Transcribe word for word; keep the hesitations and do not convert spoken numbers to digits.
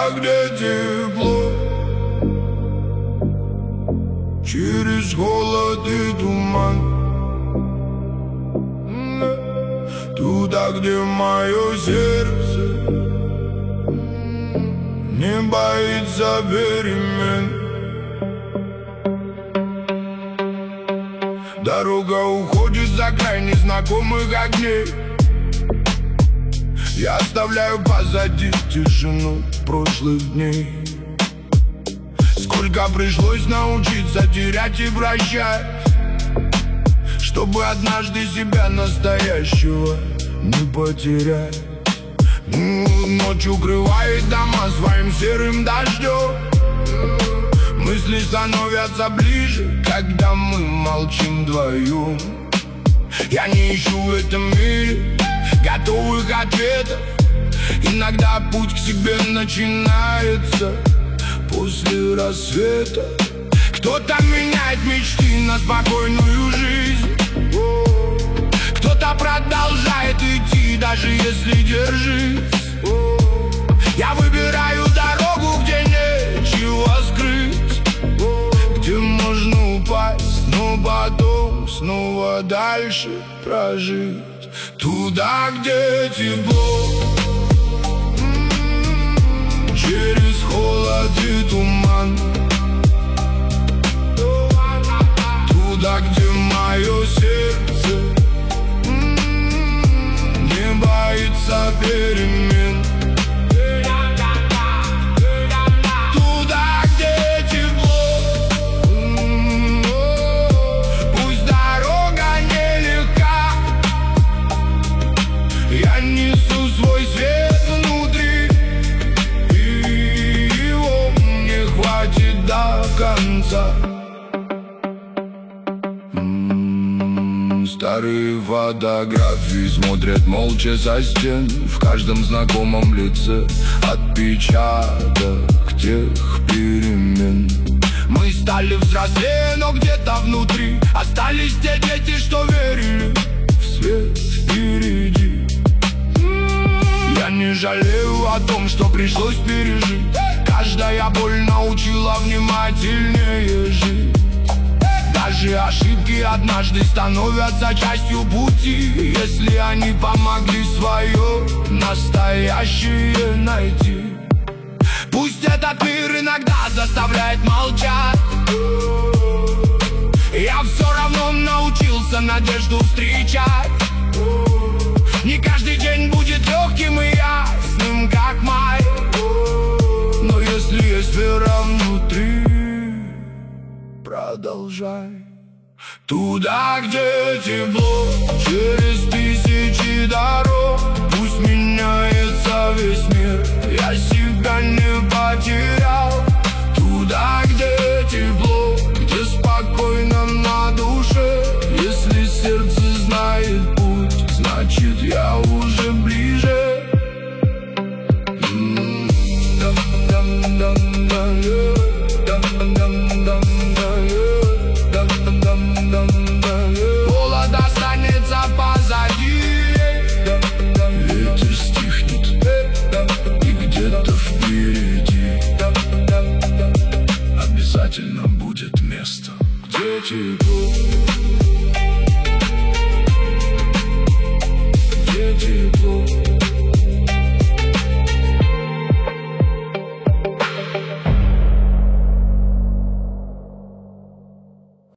где тепло, через холод и туман, туда, где мое сердце не боится перемен. Дорога уходит за край незнакомых огней. Я оставляю позади тишину прошлых дней. Сколько пришлось научиться терять и прощать, чтобы однажды себя настоящего не потерять. Ночь укрывает дома своим серым дождем. Мысли становятся ближе, когда мы молчим вдвоем. Я не ищу в этом мире готовых ответов. Иногда путь к себе начинается после рассвета. Кто-то меняет мечты на спокойную жизнь, кто-то продолжает идти, даже если держись. Я выбираю дорогу, где нечего скрыть, где можно упасть, но потом снова дальше прожить. Туда, где тепло, через холод и туман, туда, где мое сердце не боится перемен. Туда, где тепло, пусть дорога нелегка, я несу свой свет внутри, и его мне хватит до конца. Старые фотографии смотрят молча со стен. В каждом знакомом лице отпечаток тех перемен. Мы стали взрослее, но где-то внутри остались те дети, что верили в свет впереди. Я не жалею о том, что пришлось пережить. Каждая боль научила внимательнее жить. Даже ошибки однажды становятся частью пути, если они помогли свое настоящее найти. Пусть этот мир иногда заставляет молчать, я все равно научился надежду встречать. Не каждый день будет легким и ясным, как май, но если есть вера внутри, продолжай. Туда, где тепло, через тысячи дорог, пусть меняется весь мир, я себя не потерял. Туда, где тепло, где спокойно на душе, если сердце знает путь, значит я уже ближе. Холод останется позади, ветер стихнет, и где-то впереди обязательно будет место, где тепло.